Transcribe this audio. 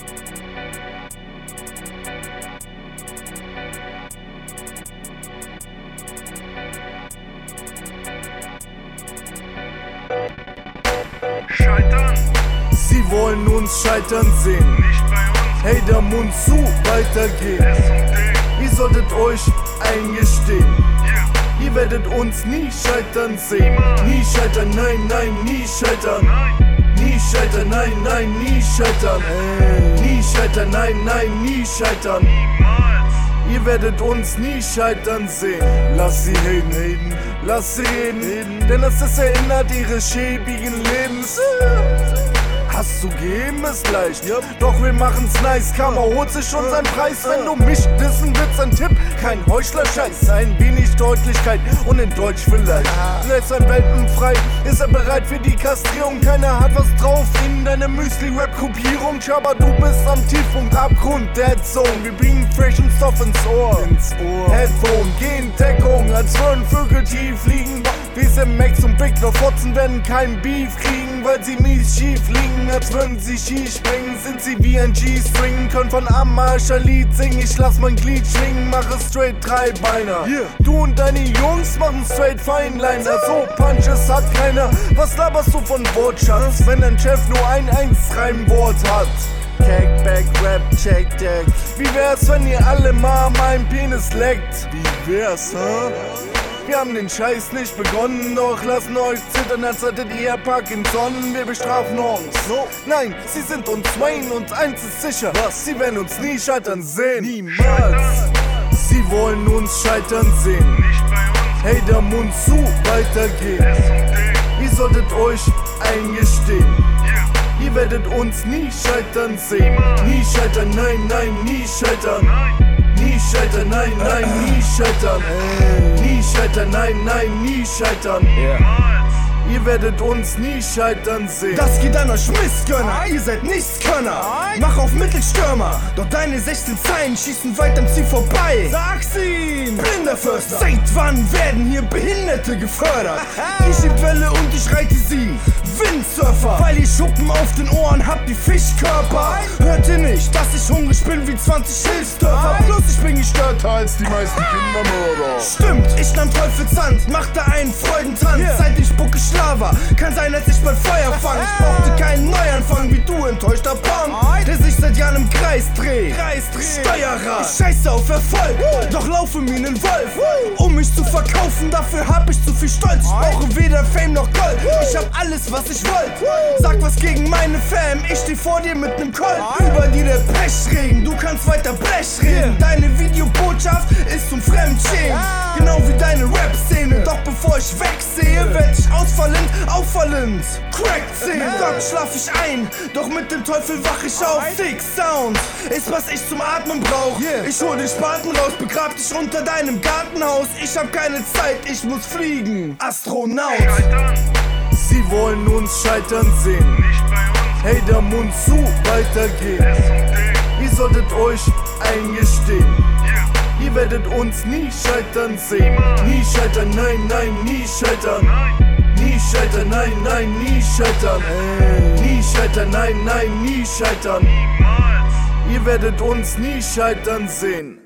Scheitern. Sie wollen uns scheitern sehen. Nicht bei uns. Hey, der Mund zu, weitergehen. Ihr solltet euch eingestehen. Yeah. Ihr werdet uns nie scheitern sehen. Nie scheitern, nein, nein, nie scheitern. Nein. Nie scheitern, nein, nein, nie scheitern. Nie scheitern, nein, nein, nie scheitern. Niemals. Ihr werdet uns nie scheitern sehen. Lass sie reden, lass sie reden, denn das erinnert ihre schäbigen Lebens. Hast du gegeben, ist leicht, doch wir machen's nice. Karma holt sich schon seinen Preis. Wenn du mich dissen willst, ein Tipp, kein Heuchler-Scheiß. Ein wenig Deutlichkeit und in Deutsch vielleicht. Lässt ein Welpen frei, ist er bereit für die Kastrierung. Keiner hat was drauf in deine Müsli-Rap-Kopierung. Aber du bist am Tiefpunkt, Abgrund, Dead Zone. Wir bringen freshen Stoff ins Ohr. Headphone, gehen Deckung, als würden Vögel tief liegen. Wir sind Max und Big, doch Fotzen werden kein Beef kriegen, weil sie mies schief liegen. Als würden sie Ski springen, sind sie wie ein G-String. Können von am Arsch ein Lied singen, ich lass mein Glied schwingen, mache straight Dreibeiner. Du und deine Jungs machen straight Feinliner. So Punches hat keiner, was laberst du von Wortschatz, wenn dein Chef nur ein Reimwort hat? Cakeback, Rap, Check Deck. Wie wär's, wenn ihr alle mal meinen Penis leckt? Wie wär's, Wir haben den Scheiß nicht begonnen, doch lassen euch zittern, als hättet ihr Parkinson. Wir bestrafen uns. So? Nein, sie sind uns Wayne und eins ist sicher, sie werden uns nie scheitern sehen. Niemals. Sie wollen uns scheitern sehen. Nicht bei uns. Hey, der Mund zu, weitergehen. Ihr solltet euch eingestehen. Yeah. Ihr werdet uns nie scheitern sehen. Nie scheitern, nein, nein, nie scheitern. Nein. Nie scheitern, nein, nein, nie scheitern. Nie scheitern, nein, nein, nie scheitern. Niemals. Ihr werdet uns nie scheitern sehen. Das geht an euch Missgönner, ihr seid Nichtskönner. Mach auf Mittelstürmer, doch deine 16 Zeilen schießen weit am Ziel vorbei. Sag's ihm, blinder Förster. Seit wann werden hier Behinderte gefördert? Ich schieb Welle und ich reite sie, Windsurfer. Weil ihr Schuppen auf den Ohren habt wie Fischkörper. Hört ihr nicht, dass ich hungrig bin wie 20 Hilfsdörfer? Bloß ich bin gestörter als die meisten Kindermörder. Stimmt, ich nahm Teufelshand, machte einen Freudentanz. Seit ich spucke Lava. Kann sein, als ich bald Feuer fang. Ich brauchte keinen Neuanfang wie du, enttäuschter Punk, der sich seit Jahren im Kreis dreht. Steuerrad. Ich scheiße auf Erfolg, doch laufe wie nen Wolf. Um mich zu verkaufen, dafür hab ich zu viel Stolz. Ich brauche weder Fame noch Gold. Ich hab alles, was ich wollt. Sag was gegen meine Fam, ich steh vor dir mit nem Colt. Über dir der Pechregen, du kannst weiter Blech reden. Deine Videobotschaft ist zum Fremdschämen. Genau wie deine Rap-Szene. Doch bevor ich wegsehe, werd ich auffallend, Crack 10, Gott schlaf ich ein, doch mit dem Teufel wach ich auf. Sick Sound ist was ich zum Atmen brauch. Ich hol den Spaten raus, begrab dich unter deinem Gartenhaus. Ich hab keine Zeit, ich muss fliegen, Astronaut. Scheitern. Sie wollen uns scheitern sehen. Nicht bei uns. Hey, der Mund zu, weitergehen. Ihr solltet euch eingestehen. Yeah. Ihr werdet uns nie scheitern sehen. Nie scheitern, nein, nein, nie scheitern. Nein. Nie scheitern, nein, nein, nie scheitern. Nie scheitern, nein, nein, nie scheitern. Niemals. Ihr werdet uns nie scheitern sehen.